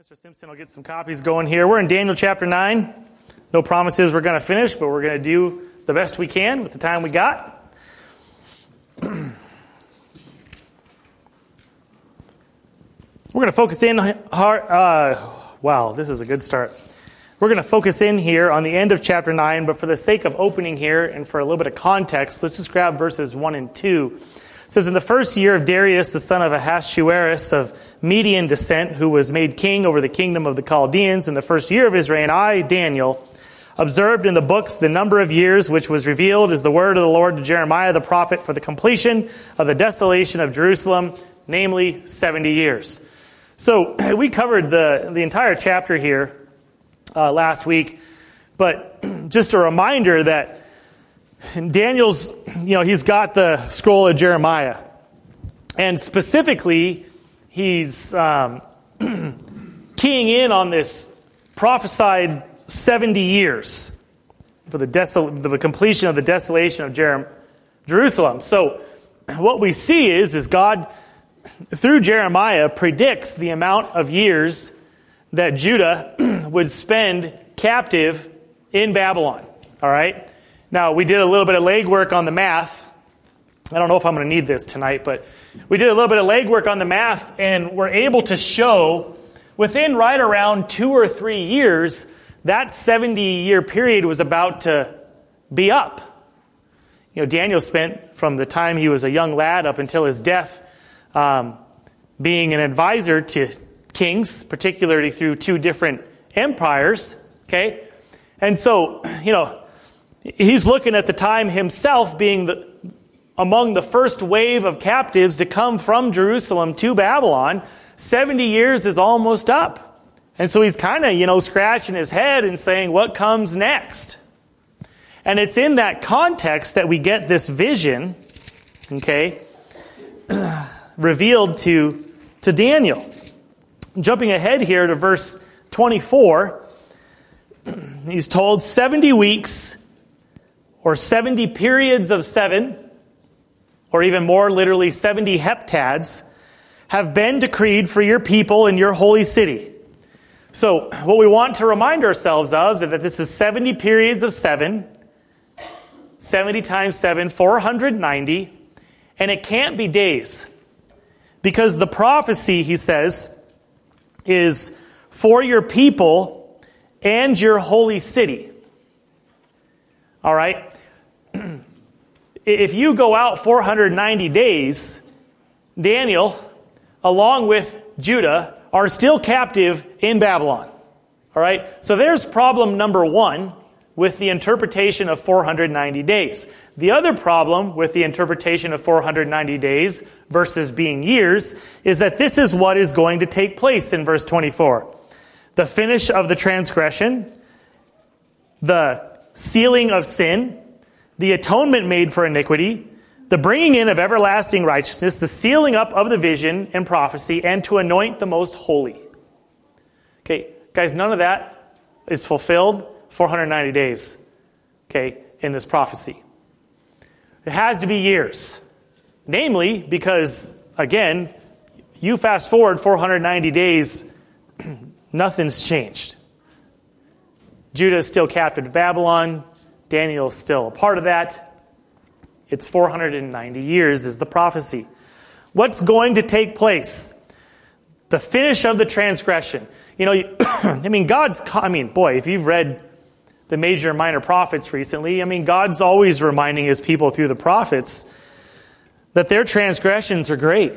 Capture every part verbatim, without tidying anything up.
Mister Simpson will get some copies going here. We're in Daniel chapter nine. No promises we're going to finish, but we're going to do the best we can with the time we got. We're going to focus in hard. Uh, wow, this is a good start. We're going to focus in here on the end of chapter nine, but for the sake of opening here and for a little bit of context, let's just grab verses one and two. It says, in the first year of Darius, the son of Ahasuerus of Median descent, who was made king over the kingdom of the Chaldeans, in the first year of his reign, I, Daniel, observed in the books the number of years which was revealed as the word of the Lord to Jeremiah the prophet for the completion of the desolation of Jerusalem, namely seventy years. So we covered the, the entire chapter here uh, last week, but just a reminder that Daniel's, you know, he's got the scroll of Jeremiah. And specifically, he's um, keying in on this prophesied seventy years for the, desol- the completion of the desolation of Jer- Jerusalem. So what we see is, is God, through Jeremiah, predicts the amount of years that Judah would spend captive in Babylon. All right? Now, we did a little bit of legwork on the math. I don't know if I'm going to need this tonight, but we did a little bit of legwork on the math, and we're able to show within right around two or three years, that seventy-year period was about to be up. You know, Daniel spent from the time he was a young lad up until his death um, being an advisor to kings, particularly through two different empires, okay? And so, you know, he's looking at the time himself being the, among the first wave of captives to come from Jerusalem to Babylon. seventy years is almost up. And so he's kind of, you know, scratching his head and saying, what comes next? And it's in that context that we get this vision, okay, revealed to, to Daniel. Jumping ahead here to verse twenty-four, he's told seventy weeks or seventy periods of seven, or even more literally seventy heptads, have been decreed for your people in your holy city. So what we want to remind ourselves of is that this is seventy periods of seven, seventy times seven, four hundred ninety, and it can't be days. Because the prophecy, he says, is for your people and your holy city. All right? If you go out four hundred ninety days, Daniel, along with Judah, are still captive in Babylon. All right? So there's problem number one with the interpretation of four hundred ninety days. The other problem with the interpretation of four hundred ninety days versus being years is that this is what is going to take place in verse twenty-four. The finish of the transgression, the sealing of sin, the atonement made for iniquity, the bringing in of everlasting righteousness, the sealing up of the vision and prophecy, and to anoint the most holy. Okay, guys, none of that is fulfilled four hundred ninety days, okay, in this prophecy. It has to be years. Namely, because, again, you fast forward four hundred ninety days, nothing's changed. Judah is still captive to Babylon. Daniel's still a part of that. It's four hundred ninety years is the prophecy. What's going to take place? The finish of the transgression. You know, I mean, God's, I mean, boy, if you've read the major and minor prophets recently, I mean, God's always reminding his people through the prophets that their transgressions are great.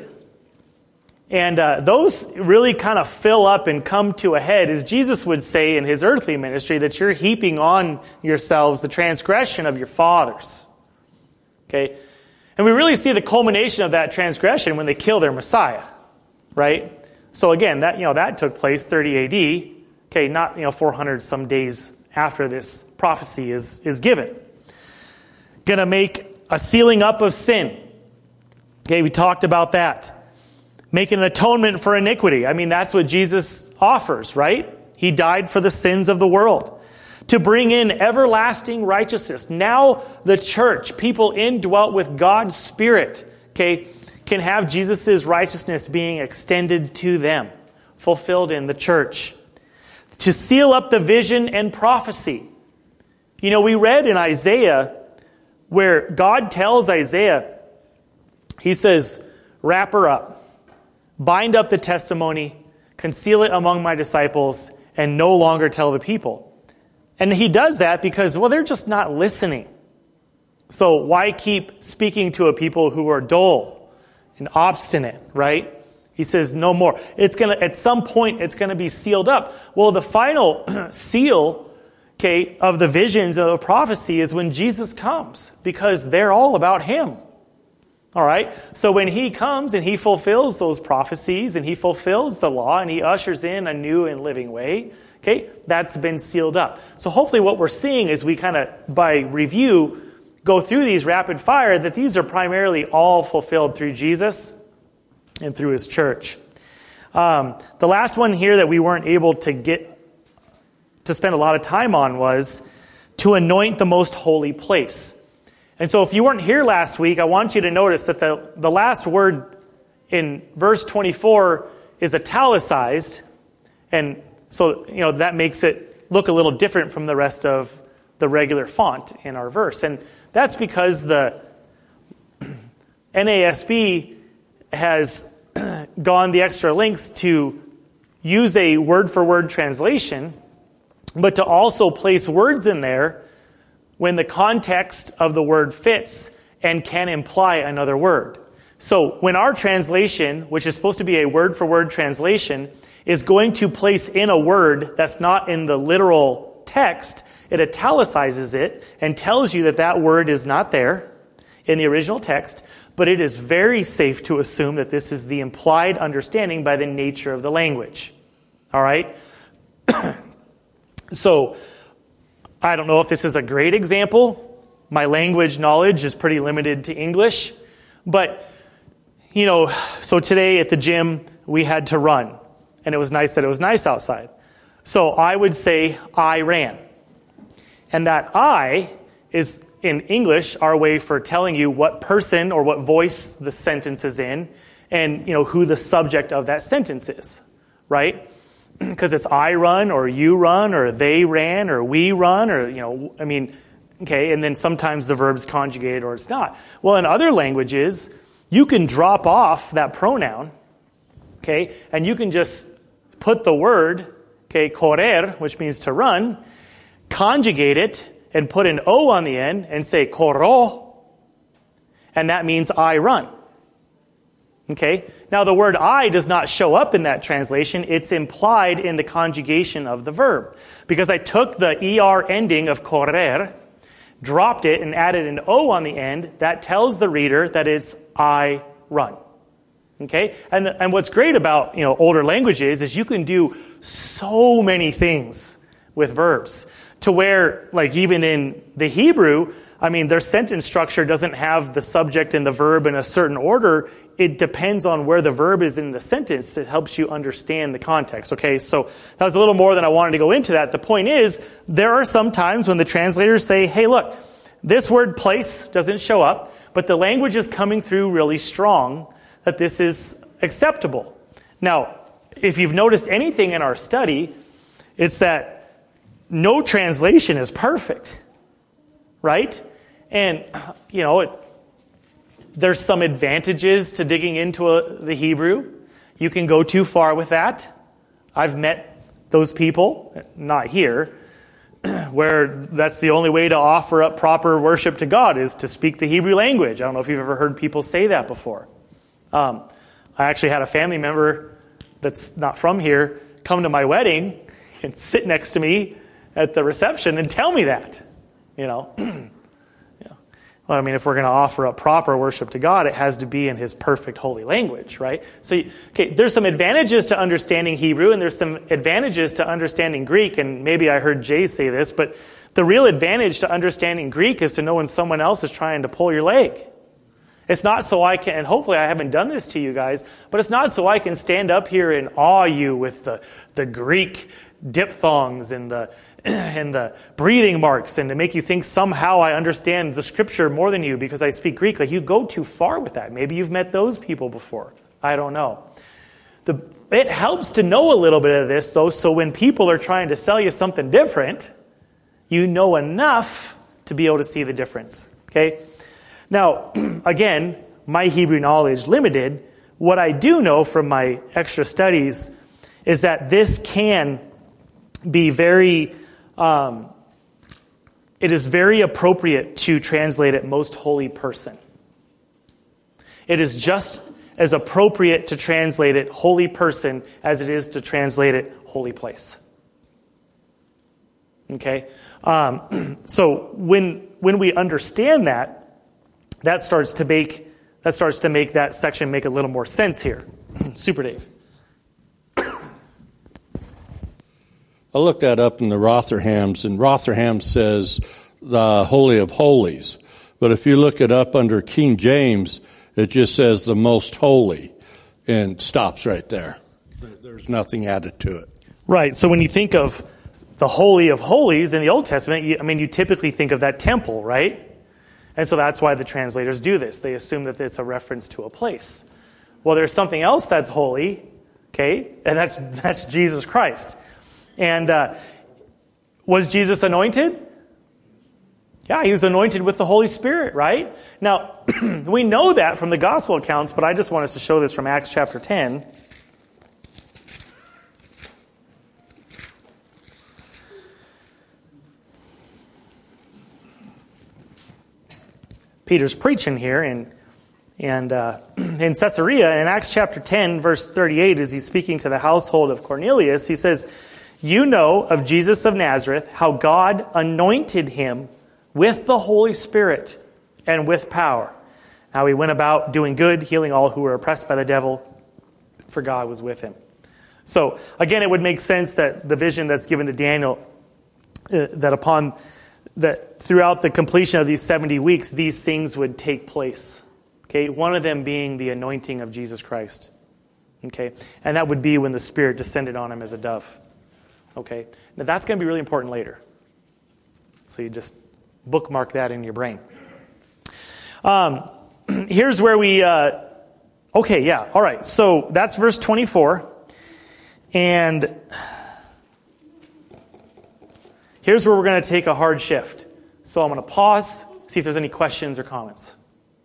And uh, those really kind of fill up and come to a head, as Jesus would say in his earthly ministry, that you're heaping on yourselves the transgression of your fathers. Okay? And we really see the culmination of that transgression when they kill their Messiah. Right? So again, that, you know, that took place thirty A D. Okay, not, you know, four hundred some days after this prophecy is, is given. Going to make a sealing up of sin. Okay, we talked about that. Making an atonement for iniquity. I mean, that's what Jesus offers, right? He died for the sins of the world. To bring in everlasting righteousness. Now the church, people indwelt with God's Spirit, okay, can have Jesus' righteousness being extended to them fulfilled in the church. To seal up the vision and prophecy. You know, we read in Isaiah where God tells Isaiah, he says, wrap her up, bind up the testimony, conceal it among my disciples, and no longer tell the people. And he does that because, well, they're just not listening. So why keep speaking to a people who are dull and obstinate, right? He says, no more. It's going to, at some point, it's going to be sealed up. Well, the final seal, okay, of the visions of the prophecy is when Jesus comes, because they're all about him. All right? So when he comes and he fulfills those prophecies and he fulfills the law and he ushers in a new and living way, okay, that's been sealed up. So hopefully what we're seeing is we kind of, by review, go through these rapid fire, that these are primarily all fulfilled through Jesus and through his church. Um, the last one here that we weren't able to get to spend a lot of time on was to anoint the most holy place. And so if you weren't here last week, I want you to notice that the, the last word in verse twenty-four is italicized. And so, you know, that makes it look a little different from the rest of the regular font in our verse. And that's because the N A S B has gone the extra lengths to use a word-for-word translation, but to also place words in there when the context of the word fits and can imply another word. So when our translation, which is supposed to be a word-for-word translation, is going to place in a word that's not in the literal text, it italicizes it and tells you that that word is not there in the original text, but it is very safe to assume that this is the implied understanding by the nature of the language. All right? So, I don't know if this is a great example. My language knowledge is pretty limited to English. But, you know, so today at the gym, we had to run. And it was nice that it was nice outside. So I would say, I ran. And that I is, in English, our way for telling you what person or what voice the sentence is in, and, you know, who the subject of that sentence is, right? Because it's I run, or you run, or they ran, or we run, or, you know, I mean, okay, and then sometimes the verb's conjugated or it's not. Well, in other languages, you can drop off that pronoun, okay, and you can just put the word, okay, correr, which means to run, conjugate it, and put an O on the end and say corro, and that means I run. Okay? Now the word I does not show up in that translation. It's implied in the conjugation of the verb. Because I took the er ending of correr, dropped it, and added an O on the end, that tells the reader that it's I run. Okay? And, and what's great about, you know, older languages is you can do so many things with verbs. To where, like, even in the Hebrew, I mean, their sentence structure doesn't have the subject and the verb in a certain order. It depends on where the verb is in the sentence. It helps you understand the context. Okay, so that was a little more than I wanted to go into that. The point is, there are some times when the translators say, hey, look, this word place doesn't show up, but the language is coming through really strong that this is acceptable. Now, if you've noticed anything in our study, it's that no translation is perfect, right? And, you know, it, there's some advantages to digging into a, the Hebrew. You can go too far with that. I've met those people, not here, where that's the only way to offer up proper worship to God is to speak the Hebrew language. I don't know if you've ever heard people say that before. Um, I actually had a family member that's not from here come to my wedding and sit next to me at the reception and tell me that, you know. yeah. Well, I mean, if we're going to offer up proper worship to God, it has to be in his perfect holy language, right? So, okay, there's some advantages to understanding Hebrew, and there's some advantages to understanding Greek, and maybe I heard Jay say this, but the real advantage to understanding Greek is to know when someone else is trying to pull your leg. It's not so I can, and hopefully I haven't done this to you guys, but it's not so I can stand up here and awe you with the, the Greek diphthongs and the and the breathing marks and to make you think somehow I understand the scripture more than you because I speak Greek. Like, you go too far with that. Maybe you've met those people before. I don't know. The it helps to know a little bit of this, though, so when people are trying to sell you something different, you know enough to be able to see the difference. Okay? Now, again, my Hebrew knowledge limited. What I do know from my extra studies is that this can be very, um, it is very appropriate to translate it most holy person. It is just as appropriate to translate it holy person as it is to translate it holy place. Okay? Um, so when when we understand that, that starts to make that starts to make that section make a little more sense here. Super Dave. I looked that up in the Rotherhams, and Rotherham says the Holy of Holies. But if you look it up under King James, it just says the Most Holy and stops right there. There's nothing added to it. Right. So when you think of the Holy of Holies in the Old Testament, you, I mean, you typically think of that temple, right? And so that's why the translators do this. They assume that it's a reference to a place. Well, there's something else that's holy, okay? And that's that's Jesus Christ. And uh, was Jesus anointed? Yeah, he was anointed with the Holy Spirit, right? Now, we know that from the gospel accounts, but I just want us to show this from Acts chapter ten. Peter's preaching here, and and uh, in Caesarea, in Acts chapter ten, verse thirty-eight, as he's speaking to the household of Cornelius, he says, "You know of Jesus of Nazareth, how God anointed him with the Holy Spirit and with power. How he went about doing good, healing all who were oppressed by the devil, for God was with him." So, again, it would make sense that the vision that's given to Daniel, uh, that upon, that throughout the completion of these seventy weeks, these things would take place. Okay, one of them being the anointing of Jesus Christ. Okay, and that would be when the Spirit descended on him as a dove. Okay, now that's going to be really important later. So you just bookmark that in your brain. Um, here's where we, uh, okay, yeah, all right. So that's verse twenty-four. And here's where we're going to take a hard shift. So I'm going to pause, see if there's any questions or comments.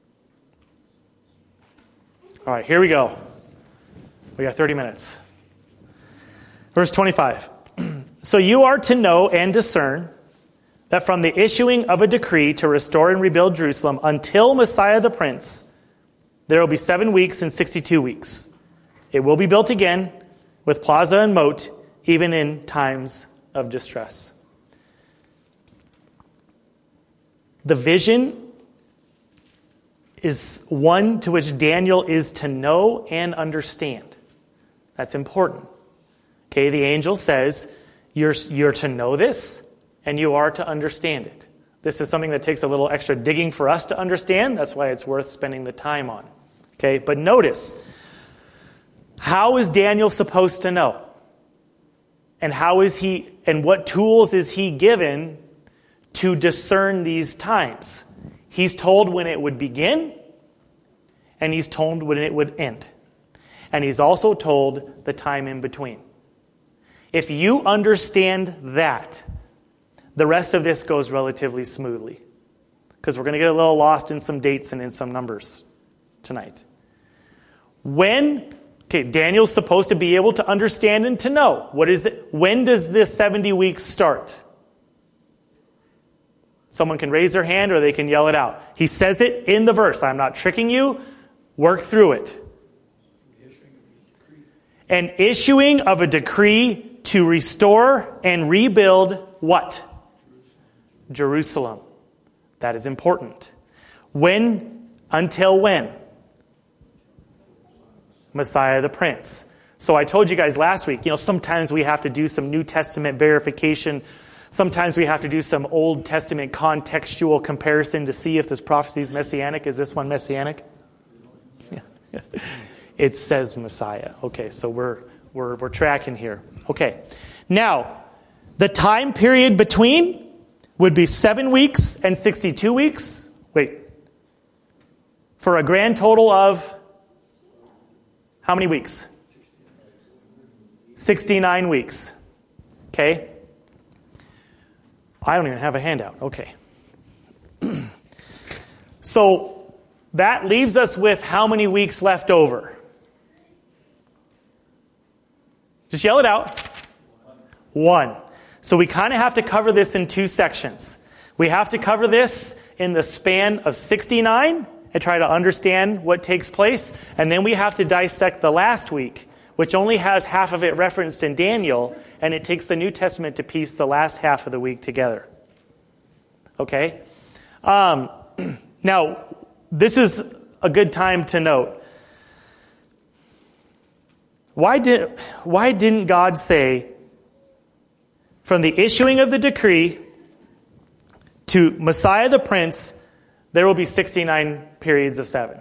All right, here we go. We got thirty minutes. Verse twenty-five. So you are to know and discern that from the issuing of a decree to restore and rebuild Jerusalem until Messiah the Prince, there will be seven weeks and sixty-two weeks. It will be built again with plaza and moat, even in times of distress. The vision is one to which Daniel is to know and understand. That's important. Okay, the angel says, you're, you're to know this, and you are to understand it. This is something that takes a little extra digging for us to understand. That's why it's worth spending the time on. Okay, but notice, how is Daniel supposed to know? And how is he, and what tools is he given to discern these times? He's told when it would begin, and he's told when it would end. And he's also told the time in between. If you understand that, the rest of this goes relatively smoothly, because we're going to get a little lost in some dates and in some numbers tonight. When, okay, Daniel's supposed to be able to understand and to know. What is it? When does this seventy weeks start? Someone can raise their hand or they can yell it out. He says it in the verse. I'm not tricking you. Work through it. An issuing of a decree to restore and rebuild what? Jerusalem. That is important. When? Until when? Messiah the Prince. So I told you guys last week, you know, sometimes we have to do some New Testament verification. Sometimes we have to do some Old Testament contextual comparison to see if this prophecy is messianic. Is this one messianic? Yeah. It says Messiah. Okay, so we're we're we're tracking here. Okay. Now, the time period between would be seven weeks and sixty-two weeks. Wait. For a grand total of how many weeks? sixty-nine weeks. Okay? I don't even have a handout. Okay. So that leaves us with how many weeks left over? Just yell it out. One. So we kind of have to cover this in two sections. We have to cover this in the span of sixty-nine and try to understand what takes place. And then we have to dissect the last week, which only has half of it referenced in Daniel, and it takes the New Testament to piece the last half of the week together. Okay? Um, now, this is a good time to note. Why did why didn't God say, from the issuing of the decree to Messiah the Prince, there will be sixty-nine periods of seven?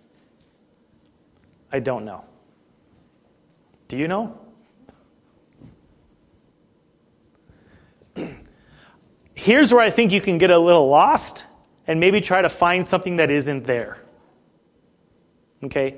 I don't know. Do you know? Here's where I think you can get a little lost and maybe try to find something that isn't there. Okay?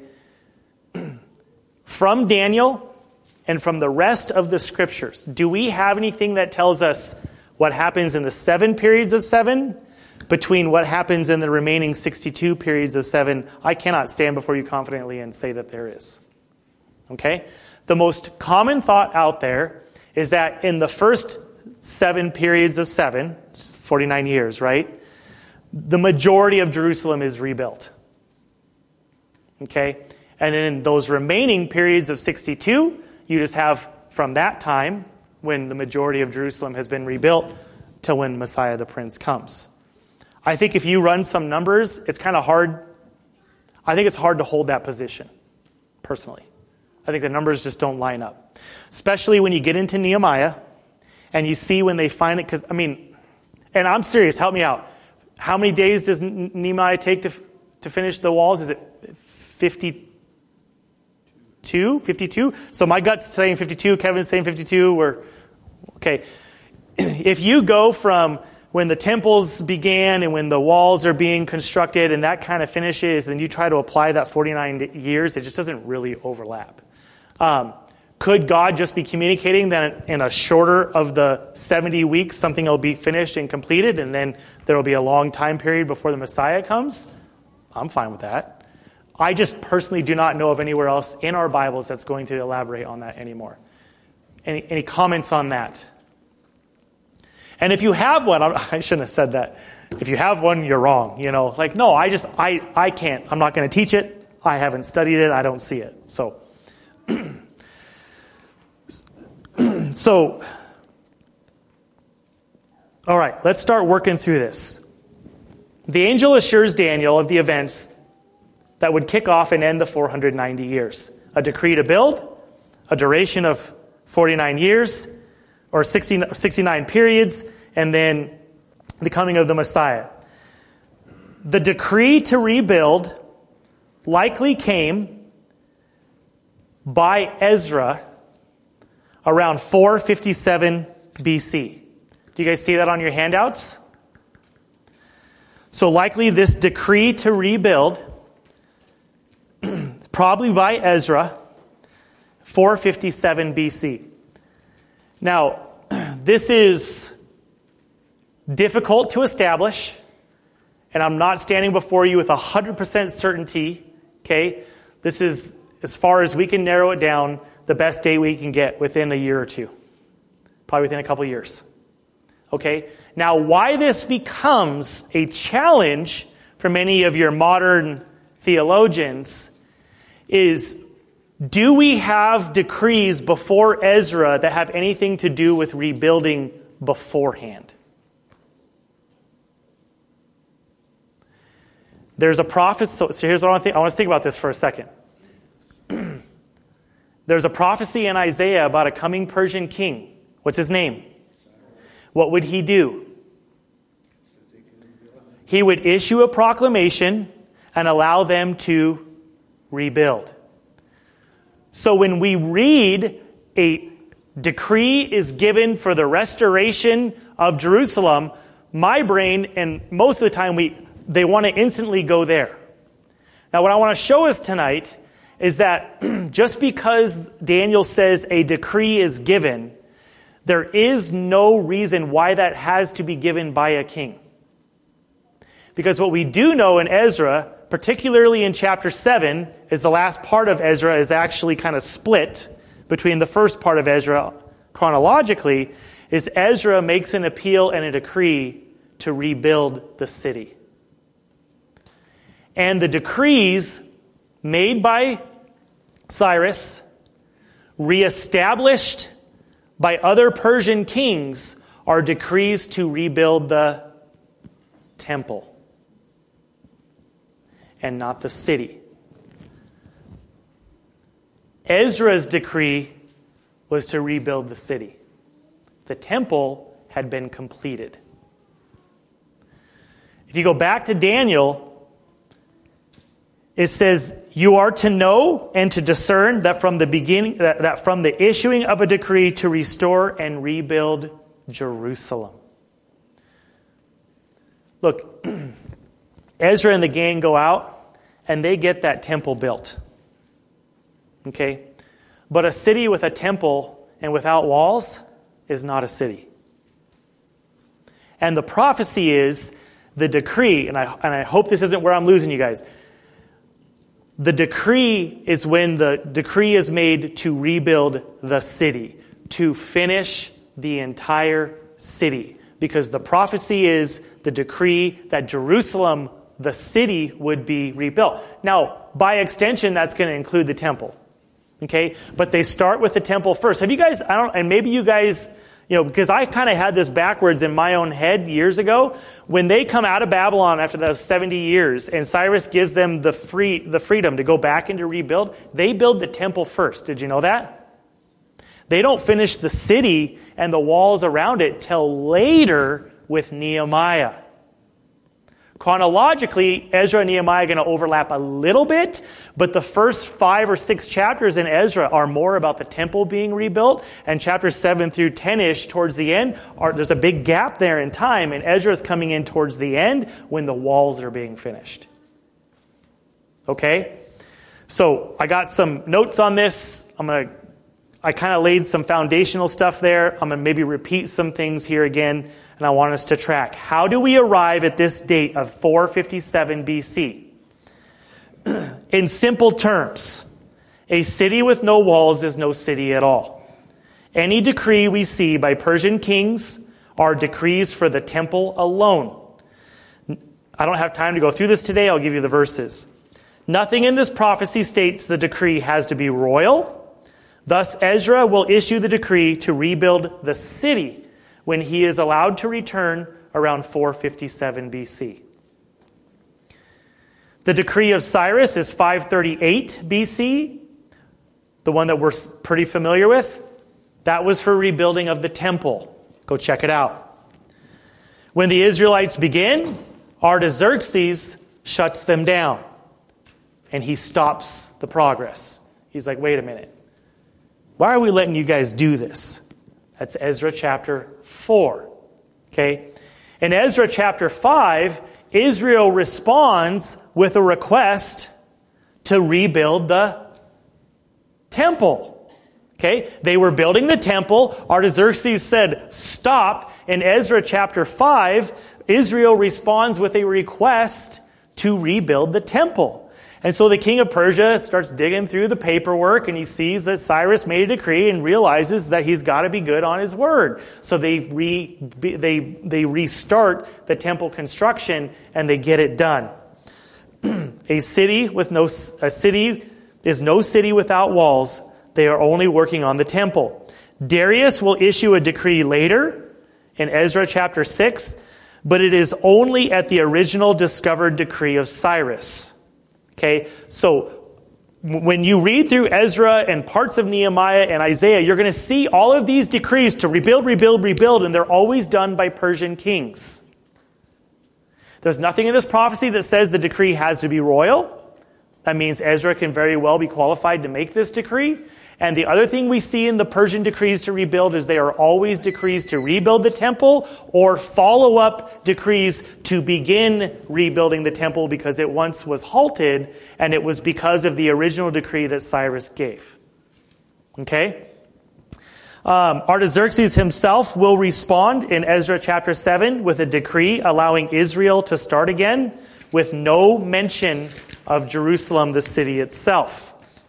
From Daniel and from the rest of the scriptures, do we have anything that tells us what happens in the seven periods of seven between what happens in the remaining sixty-two periods of seven? I cannot stand before you confidently and say that there is. Okay? The most common thought out there is that in the first seven periods of seven, forty-nine years, right? The majority of Jerusalem is rebuilt. Okay? And then in those remaining periods of sixty-two, you just have from that time, when the majority of Jerusalem has been rebuilt, till when Messiah the Prince comes. I think if you run some numbers, it's kind of hard. I think it's hard to hold that position, personally. I think the numbers just don't line up. Especially when you get into Nehemiah and you see when they find it, because, I mean, and I'm serious, help me out. How many days does Nehemiah take to to finish the walls? Is it fifty-two? fifty-two? So my gut's saying fifty-two, Kevin's saying fifty-two. We're, okay. If you go from when the temples began and when the walls are being constructed and that kind of finishes, and you try to apply that forty-nine years, it just doesn't really overlap. Um, could God just be communicating that in a shorter of the seventy weeks, something will be finished and completed, and then there will be a long time period before the Messiah comes? I'm fine with that. I just personally do not know of anywhere else in our Bibles that's going to elaborate on that anymore. Any, any comments on that? And if you have one, I shouldn't have said that. If you have one, you're wrong. You know, like, no, I just, I, I can't. I'm not going to teach it. I haven't studied it. I don't see it. So, so, all right, let's start working through this. The angel assures Daniel of the events that would kick off and end the four hundred ninety years. A decree to build, a duration of forty-nine years, or sixty, sixty-nine periods, and then the coming of the Messiah. The decree to rebuild likely came by Ezra around four fifty-seven B C. Do you guys see that on your handouts? So likely this decree to rebuild, probably by Ezra, four fifty-seven B C. Now, this is difficult to establish, and I'm not standing before you with one hundred percent certainty, okay? This is, as far as we can narrow it down, the best date we can get within a year or two. Probably within a couple years. Okay? Now, why this becomes a challenge for many of your modern theologians is, do we have decrees before Ezra that have anything to do with rebuilding beforehand? There's a prophecy. So, so here's what I want to think. I want to think about this for a second. There's a prophecy in Isaiah about a coming Persian king. What's his name? What would he do? He would issue a proclamation and allow them to rebuild. So when we read a decree is given for the restoration of Jerusalem, my brain, and most of the time we they want to instantly go there. Now what I want to show us tonight is that just because Daniel says a decree is given, there is no reason why that has to be given by a king. Because what we do know in Ezra, particularly in chapter seven, is the last part of Ezra is actually kind of split between the first part of Ezra chronologically, is Ezra makes an appeal and a decree to rebuild the city. And the decrees made by Cyrus, reestablished by other Persian kings, are decrees to rebuild the temple and not the city. Ezra's decree was to rebuild the city. The temple had been completed. If you go back to Daniel, it says, you are to know and to discern that from the beginning, that, that from the issuing of a decree to restore and rebuild Jerusalem. Look, Ezra and the gang go out and they get that temple built. Okay? But a city with a temple and without walls is not a city. And the prophecy is the decree, and I, and I hope this isn't where I'm losing you guys. The decree is when the decree is made to rebuild the city, to finish the entire city. Because the prophecy is the decree that Jerusalem, the city, would be rebuilt. Now, by extension, that's going to include the temple. Okay? But they start with the temple first. Have you guys, I don't, and maybe you guys, you know, because I kind of had this backwards in my own head years ago. When they come out of Babylon after those seventy years, and Cyrus gives them the free, the freedom to go back and to rebuild, they build the temple first. Did you know that? They don't finish the city and the walls around it till later with Nehemiah. Chronologically, Ezra and Nehemiah are going to overlap a little bit, but the first five or six chapters in Ezra are more about the temple being rebuilt, and chapters seven through ten-ish towards the end, are, there's a big gap there in time, and Ezra is coming in towards the end when the walls are being finished. Okay? So, I got some notes on this. I'm going to, I kind of laid some foundational stuff there. I'm going to maybe repeat some things here again. And I want us to track. How do we arrive at this date of four fifty-seven B C? In simple terms, a city with no walls is no city at all. Any decree we see by Persian kings are decrees for the temple alone. I don't have time to go through this today. I'll give you the verses. Nothing in this prophecy states the decree has to be royal. Thus, Ezra will issue the decree to rebuild the city when he is allowed to return around four fifty-seven B C. The decree of Cyrus is five thirty-eight B C, the one that we're pretty familiar with. That was for rebuilding of the temple. Go check it out. When the Israelites begin, Artaxerxes shuts them down, and he stops the progress. He's like, wait a minute. Why are we letting you guys do this? That's Ezra chapter four. Okay? In Ezra chapter five, Israel responds with a request to rebuild the temple. Okay? They were building the temple. Artaxerxes said, stop. In Ezra chapter five, Israel responds with a request to rebuild the temple. And so the king of Persia starts digging through the paperwork, and he sees that Cyrus made a decree and realizes that he's got to be good on his word. So they re, they they restart the temple construction, and they get it done. A city with no a city is no city without walls. They are only working on the temple. Darius will issue a decree later in Ezra chapter six, but it is only at the original discovered decree of Cyrus. Okay, so when you read through Ezra and parts of Nehemiah and Isaiah, you're going to see all of these decrees to rebuild, rebuild, rebuild, and they're always done by Persian kings. There's nothing in this prophecy that says the decree has to be royal. That means Ezra can very well be qualified to make this decree. And the other thing we see in the Persian decrees to rebuild is they are always decrees to rebuild the temple or follow-up decrees to begin rebuilding the temple because it once was halted, and it was because of the original decree that Cyrus gave. Okay? Um, Artaxerxes himself will respond in Ezra chapter seven with a decree allowing Israel to start again with no mention of Jerusalem, the city itself.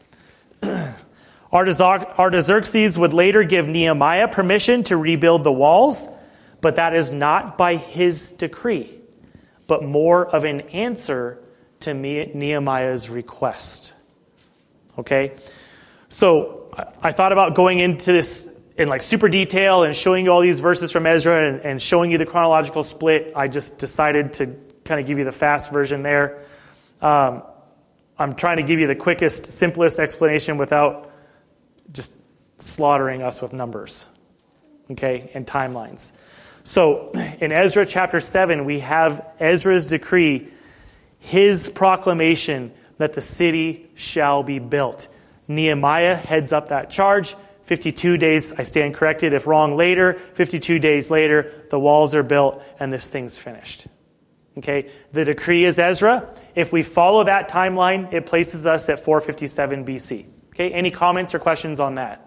Artaxerxes would later give Nehemiah permission to rebuild the walls, but that is not by his decree, but more of an answer to Nehemiah's request. Okay? So I thought about going into this in like super detail and showing you all these verses from Ezra and, and showing you the chronological split. I just decided to kind of give you the fast version there. Um, I'm trying to give you the quickest, simplest explanation without just slaughtering us with numbers, okay, and timelines. So in Ezra chapter seven, we have Ezra's decree, his proclamation that the city shall be built. Nehemiah heads up that charge. fifty-two days, I stand corrected if wrong later, fifty-two days later, the walls are built and this thing's finished. Okay, the decree is Ezra. If we follow that timeline, it places us at four fifty-seven B C. Okay, any comments or questions on that?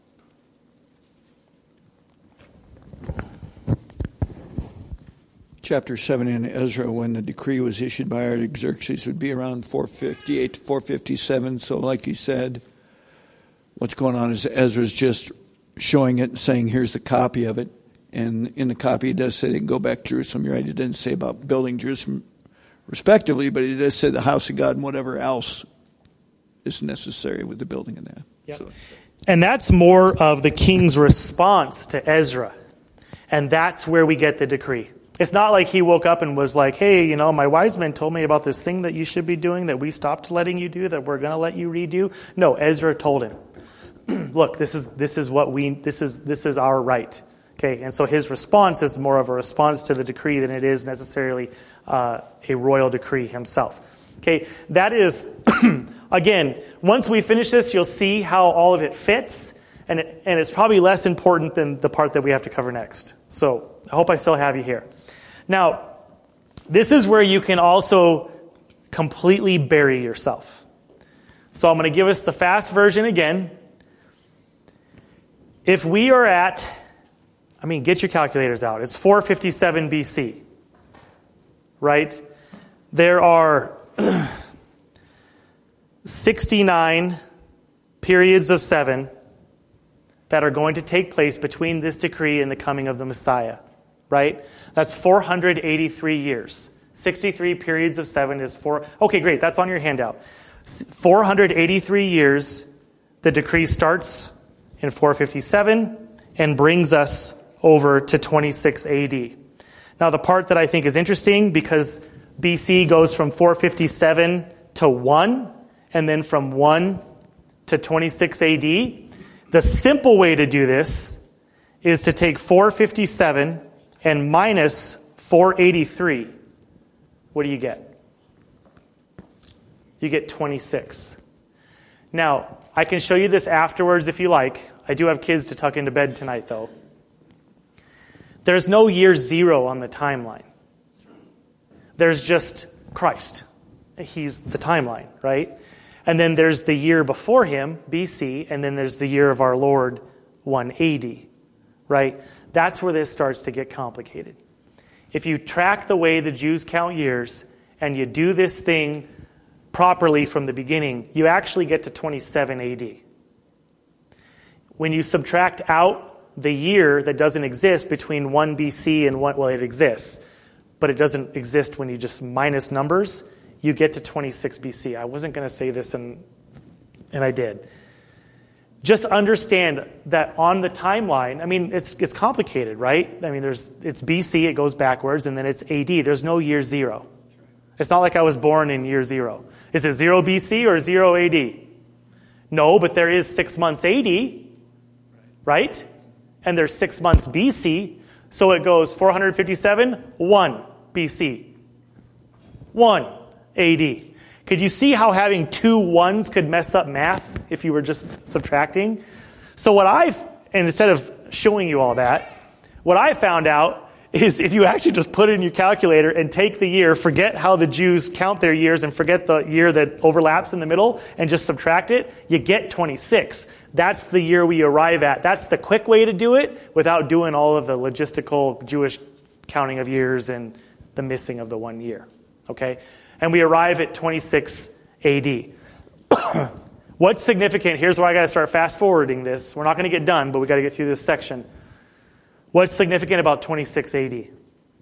Chapter seven in Ezra, when the decree was issued by Artaxerxes, would be around four fifty-eight to four fifty-seven. So like you said, what's going on is Ezra's just showing it and saying, here's the copy of it. And in the copy, it does say they can go back to Jerusalem. You're right, it didn't say about building Jerusalem respectively, but it does say the house of God and whatever else is necessary with the building of that. Yep. So. And that's more of the king's response to Ezra. And that's where we get the decree. It's not like he woke up and was like, hey, you know, my wise men told me about this thing that you should be doing that we stopped letting you do, that we're going to let you redo. No, Ezra told him, look, this is this is what we this is this is our right. Okay, and so his response is more of a response to the decree than it is necessarily uh, a royal decree himself. Okay, that is, again, once we finish this, you'll see how all of it fits, and it, and it's probably less important than the part that we have to cover next. So I hope I still have you here. Now, this is where you can also completely bury yourself. So I'm going to give us the fast version again. If we are at, I mean, get your calculators out. It's four fifty-seven B C, right? There are sixty-nine periods of seven that are going to take place between this decree and the coming of the Messiah, right? That's four hundred eighty-three years. sixty-three periods of seven is four. Okay, great. That's on your handout. four hundred eighty-three years. The decree starts in four fifty-seven and brings us over to twenty-six A D. Now, the part that I think is interesting, because B C goes from four fifty-seven to one, and then from one to twenty-six A D. The simple way to do this is to take four fifty-seven and minus four eighty-three. What do you get? You get twenty-six. Now, I can show you this afterwards if you like. I do have kids to tuck into bed tonight, though. There's no year zero on the timeline. There's just Christ. He's the timeline, right? And then there's the year before him, B C, and then there's the year of our Lord, one A D, right? That's where this starts to get complicated. If you track the way the Jews count years and you do this thing properly from the beginning, you actually get to twenty-seven A D. When you subtract out the year that doesn't exist between one B C and one, well, it exists, but it doesn't exist when you just minus numbers, you get to twenty-six B C. I wasn't going to say this, and and I did. Just understand that on the timeline, I mean, it's it's complicated, right? I mean, there's it's B C, it goes backwards, and then it's A D. There's no year zero. It's not like I was born in year zero. Is it zero B C or zero A D? No, but there is six months A D, right? And there's six months B C, so it goes four hundred fifty-seven, one B C, one A D. Could you see how having two ones could mess up math if you were just subtracting? So what I've, and instead of showing you all that, what I found out is if you actually just put it in your calculator and take the year, forget how the Jews count their years and forget the year that overlaps in the middle and just subtract it, you get twenty-six. That's the year we arrive at. That's the quick way to do it without doing all of the logistical Jewish counting of years and the missing of the one year. Okay? And we arrive at twenty-six A D. What's significant? Here's where I got to start fast forwarding this. We're not going to get done, but we got to get through this section. What's significant about twenty-six A D?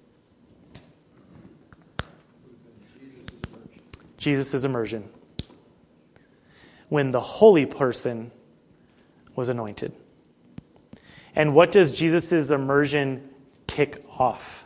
Jesus' immersion. When the holy person was anointed. And what does Jesus' immersion kick off?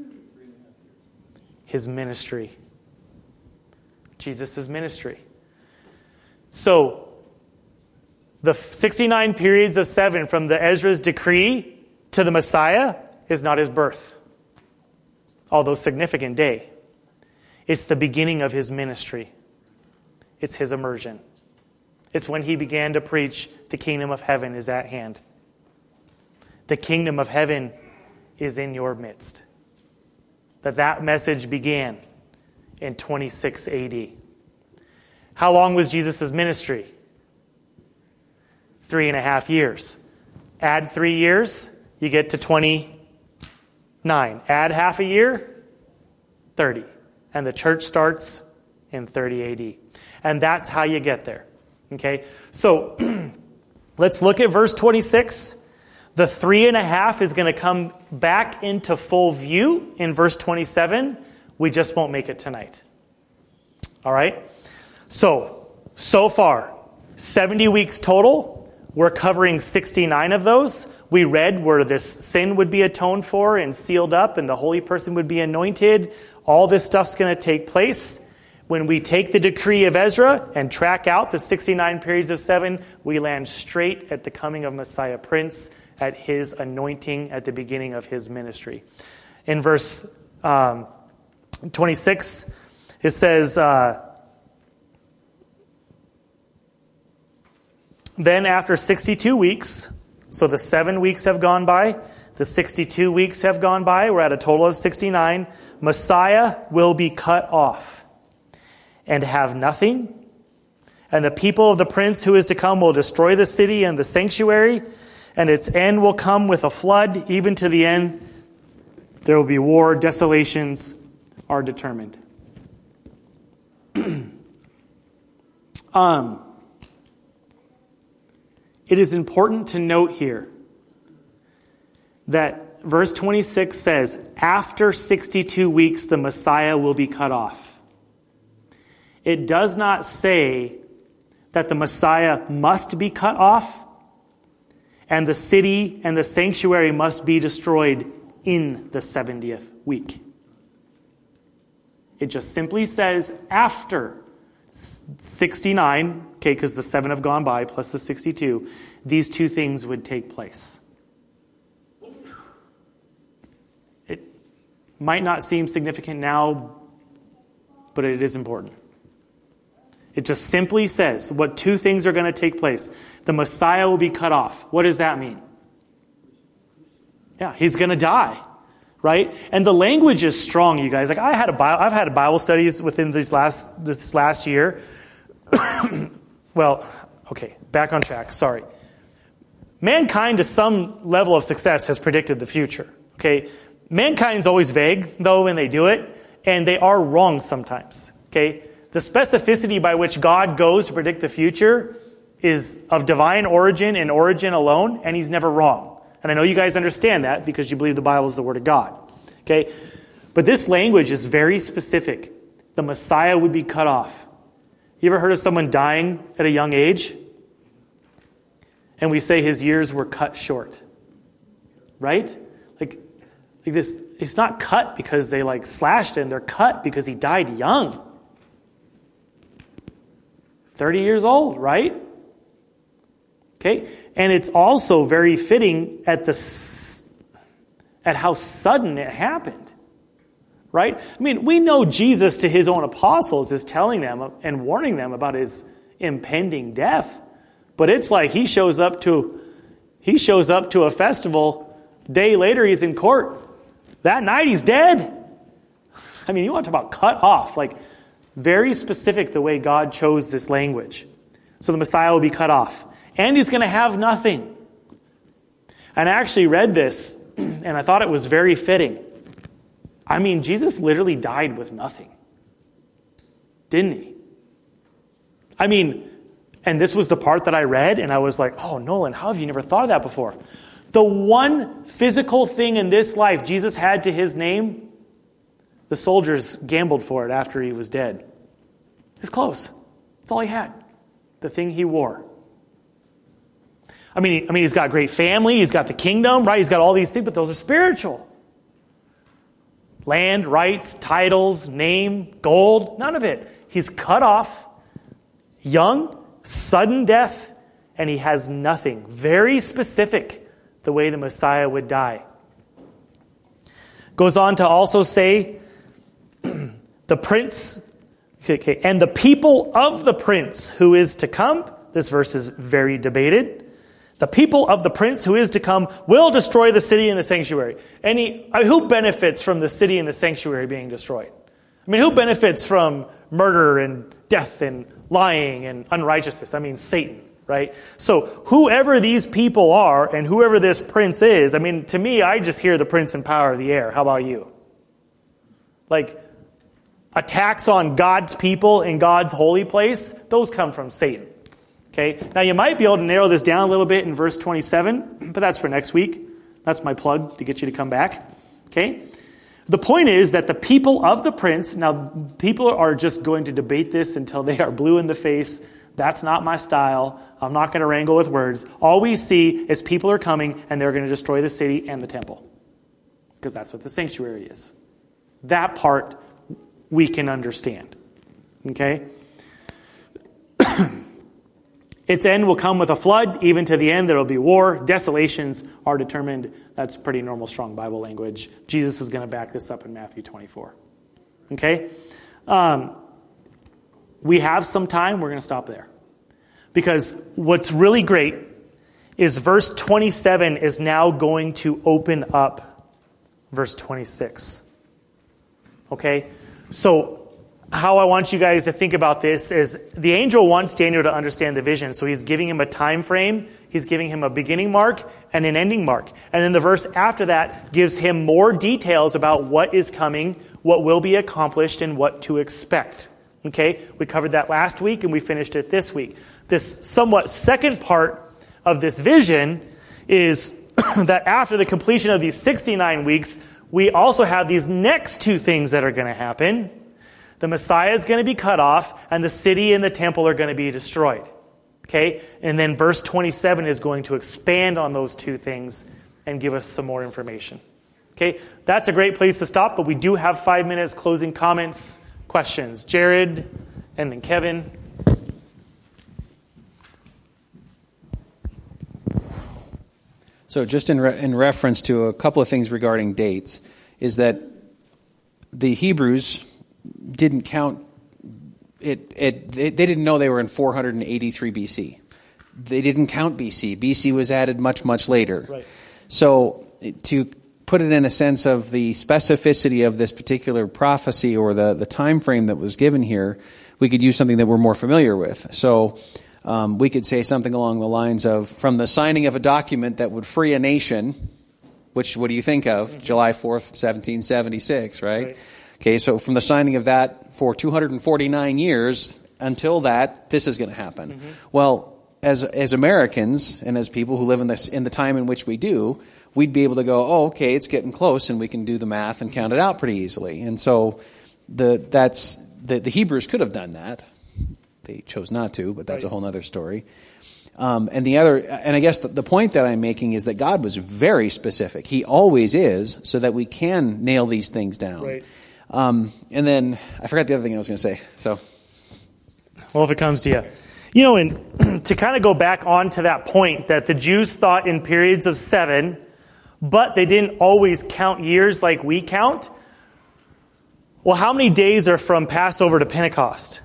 His ministry. Jesus' ministry. So, the sixty-nine periods of seven from the Ezra's decree to the Messiah is not his birth, although significant day. It's the beginning of his ministry. It's his immersion. It's when he began to preach, the kingdom of heaven is at hand. The kingdom of heaven is in your midst. That that message began in twenty-six A D. How long was Jesus' ministry? Three and a half years. Add three years, you get to twenty-nine. Add half a year, thirty. And the church starts in thirty A D. And that's how you get there. Okay? So, let's look at verse twenty-six. The three and a half is going to come back into full view in verse twenty-seven. We just won't make it tonight. All right? So, so far, seventy weeks total. We're covering sixty-nine of those. We read where this sin would be atoned for and sealed up and the holy person would be anointed. All this stuff's going to take place. When we take the decree of Ezra and track out the sixty-nine periods of seven, we land straight at the coming of Messiah Prince, at his anointing at the beginning of his ministry. In verse um, twenty-six, it says, uh, then after sixty-two weeks, so the seven weeks have gone by, the sixty-two weeks have gone by, we're at a total of sixty-nine, Messiah will be cut off and have nothing, and the people of the prince who is to come will destroy the city and the sanctuary, and its end will come with a flood, even to the end there will be war, desolations are determined. um, it is important to note here that verse twenty-six says, after sixty-two weeks the Messiah will be cut off. It does not say that the Messiah must be cut off and the city and the sanctuary must be destroyed in the seventieth week. It just simply says after sixty-nine, okay, because the seven have gone by, plus the sixty-two, these two things would take place. It might not seem significant now, but it is important. It just simply says what two things are going to take place. The Messiah will be cut off. What does that mean? Yeah, he's going to die, right? And the language is strong, you guys. Like I had a Bible, I've had Bible studies within these last this last year. Well, okay, back on track. Sorry. Mankind, to some level of success, has predicted the future. Okay, mankind's always vague, though, when they do it, and they are wrong sometimes. Okay. The specificity by which God goes to predict the future is of divine origin and origin alone, and he's never wrong. And I know you guys understand that because you believe the Bible is the Word of God. Okay? But this language is very specific. The Messiah would be cut off. You ever heard of someone dying at a young age? And we say his years were cut short. Right? Like, like this, it's not cut because they like slashed him. They're cut because he died young. thirty years old, right? Okay? And it's also very fitting at the at how sudden it happened. right? I mean, we know Jesus to his own apostles is telling them and warning them about his impending death. But it's like he shows up to he shows up to a festival, day later he's in court. That night he's dead. I mean, you want to talk about cut off, like very specific the way God chose this language. So the Messiah will be cut off. And he's going to have nothing. And I actually read this, and I thought it was very fitting. I mean, Jesus literally died with nothing. Didn't he? I mean, and this was the part that I read, and I was like, oh, Nolan, how have you never thought of that before? The one physical thing in this life Jesus had to his name, the soldiers gambled for it after he was dead. His clothes. That's all he had. The thing he wore. I mean, I mean, he's got a great family. He's got the kingdom, right? He's got all these things, but those are spiritual. Land, rights, titles, name, gold, none of it. He's cut off, young, sudden death, and he has nothing. Very specific, the way the Messiah would die. Goes on to also say, the prince, okay, and the people of the prince who is to come, this verse is very debated. The people of the prince who is to come will destroy the city and the sanctuary. Any, I mean, who benefits from the city and the sanctuary being destroyed? I mean, who benefits from murder and death and lying and unrighteousness? I mean, Satan, right? So whoever these people are and whoever this prince is, I mean, to me, I just hear the prince and power of the air. How about you? Like, attacks on God's people in God's holy place, those come from Satan. Okay, now you might be able to narrow this down a little bit in verse twenty-seven, but that's for next week. That's my plug to get you to come back. Okay, the point is that the people of the prince, now people are just going to debate this until they are blue in the face. That's not my style. I'm not going to wrangle with words. All we see is people are coming and they're going to destroy the city and the temple. Because that's what the sanctuary is. That part we can understand. Okay? Its end will come with a flood. Even to the end, there will be war. Desolations are determined. That's pretty normal, strong Bible language. Jesus is going to back this up in Matthew twenty-four. Okay? Um, we have some time. We're going to stop there. Because what's really great is verse twenty-seven is now going to open up verse twenty-six. Okay? So how I want you guys to think about this is the angel wants Daniel to understand the vision. So he's giving him a time frame. He's giving him a beginning mark and an ending mark. And then the verse after that gives him more details about what is coming, what will be accomplished, and what to expect. Okay? We covered that last week and we finished it this week. This somewhat second part of this vision is that after the completion of these sixty-nine weeks, we also have these next two things that are going to happen. The Messiah is going to be cut off, and the city and the temple are going to be destroyed. Okay? And then verse twenty-seven is going to expand on those two things and give us some more information. Okay? That's a great place to stop, but we do have five minutes closing comments, questions. Jared, and then Kevin. So just in re- in reference to a couple of things regarding dates, is that the Hebrews didn't count it, it, they didn't know they were in four hundred eighty-three B C. They didn't count B C. B C was added much, much later. Right. So to put it in a sense of the specificity of this particular prophecy or the, the time frame that was given here, we could use something that we're more familiar with. So um, we could say something along the lines of, from the signing of a document that would free a nation, which what do you think of? Mm-hmm. July fourth, seventeen seventy-six, right? right? Okay, so from the signing of that for two hundred forty-nine years until that, this is going to happen. Mm-hmm. Well, as as Americans and as people who live in this in the time in which we do, we'd be able to go, oh, okay, it's getting close, and we can do the math and count it out pretty easily. And so the that's the, the Hebrews could have done that. They chose not to, but that's right. A whole other story. Um, and the other, and I guess the, the point that I'm making is that God was very specific. He always is, so that we can nail these things down. Right. Um, and then I forgot the other thing I was going to say. So, well, if it comes to you, you know, and to kind of go back on to that point that the Jews thought in periods of seven, but they didn't always count years like we count. Well, how many days are from Passover to Pentecost?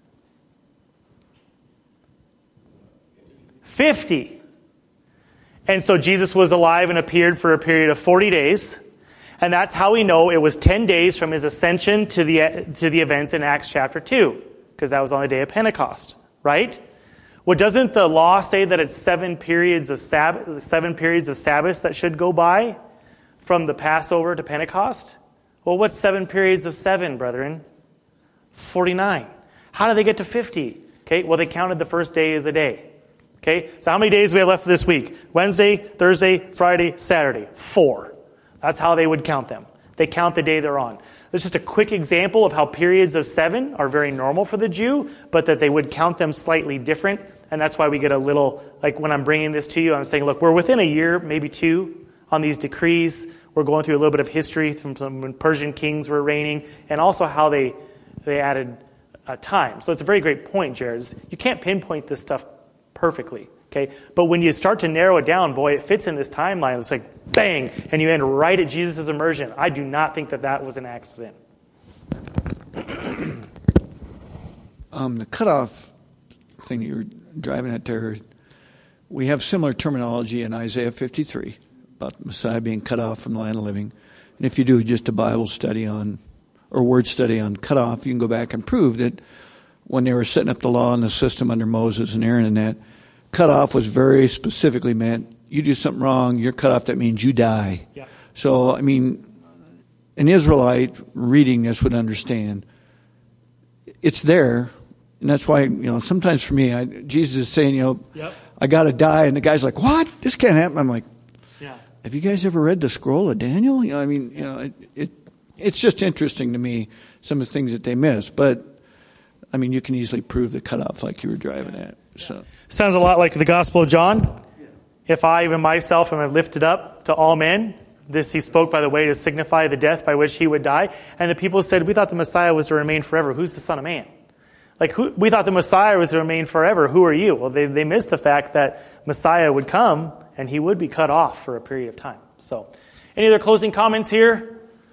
fifty. And so Jesus was alive and appeared for a period of forty days. And that's how we know it was ten days from his ascension to the to the events in Acts chapter two, because that was on the day of Pentecost, right? Well, doesn't the law say that it's seven periods of Sabbath, seven periods of Sabbath that should go by from the Passover to Pentecost? Well, what's seven periods of seven, brethren? forty-nine. How do they get to fifty? Okay, well, they counted the first day as a day. Okay, so how many days do we have left for this week? Wednesday, Thursday, Friday, Saturday. Four. That's how they would count them. They count the day they're on. That's just a quick example of how periods of seven are very normal for the Jew, but that they would count them slightly different. And that's why we get a little, like when I'm bringing this to you, I'm saying, look, we're within a year, maybe two, on these decrees. We're going through a little bit of history from when Persian kings were reigning, and also how they they added uh, time. So it's a very great point, Jared. You can't pinpoint this stuff perfectly, okay? But when you start to narrow it down, boy, it fits in this timeline. It's like, bang, and you end right at Jesus' immersion. I do not think that that was an accident. um, the cutoff thing you're driving at there, we have similar terminology in Isaiah fifty-three about the Messiah being cut off from the land of the living. And if you do just a Bible study on, or word study on cutoff, you can go back and prove that when they were setting up the law and the system under Moses and Aaron and that, cut off was very specifically meant, you do something wrong, you're cut off, that means you die. Yeah. So, I mean, an Israelite reading this would understand. It's there, and that's why, you know, sometimes for me, I, Jesus is saying, you know, yep. I got to die, and the guy's like, what? This can't happen. I'm like, yeah. Have you guys ever read the scroll of Daniel? You know, I mean, you know, it, it it's just interesting to me, some of the things that they miss, but I mean, you can easily prove the cutoff like you were driving at. So sounds a lot like the Gospel of John. If I, even myself, am lifted up to all men, this he spoke, by the way, to signify the death by which he would die. And the people said, we thought the Messiah was to remain forever. Who's the Son of Man? Like, who, we thought the Messiah was to remain forever. Who are you? Well, they, they missed the fact that Messiah would come and he would be cut off for a period of time. So, any other closing comments here?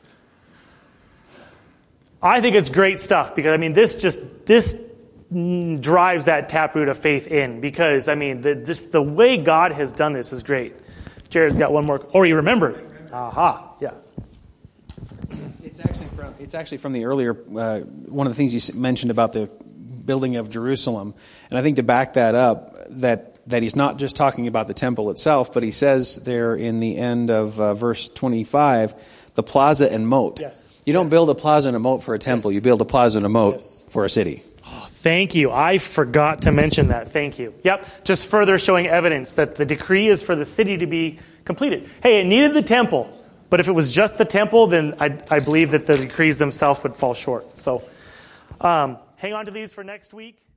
I think it's great stuff because, I mean, this just, this drives that taproot of faith in because, I mean, the, just the way God has done this is great. Jared's got one more, or he remembered. Aha, yeah. It's actually from, it's actually from the earlier, uh, one of the things you mentioned about the building of Jerusalem. And I think to back that up, that that he's not just talking about the temple itself, but he says there in the end of uh, verse twenty-five, the plaza and moat. Yes. You don't yes. build a plaza and a moat for a temple. Yes. You build a plaza and a moat yes. for a city. Oh, thank you. I forgot to mention that. Thank you. Yep. Just further showing evidence that the decree is for the city to be completed. Hey, it needed the temple. But if it was just the temple, then I, I believe that the decrees themselves would fall short. So um, hang on to these for next week.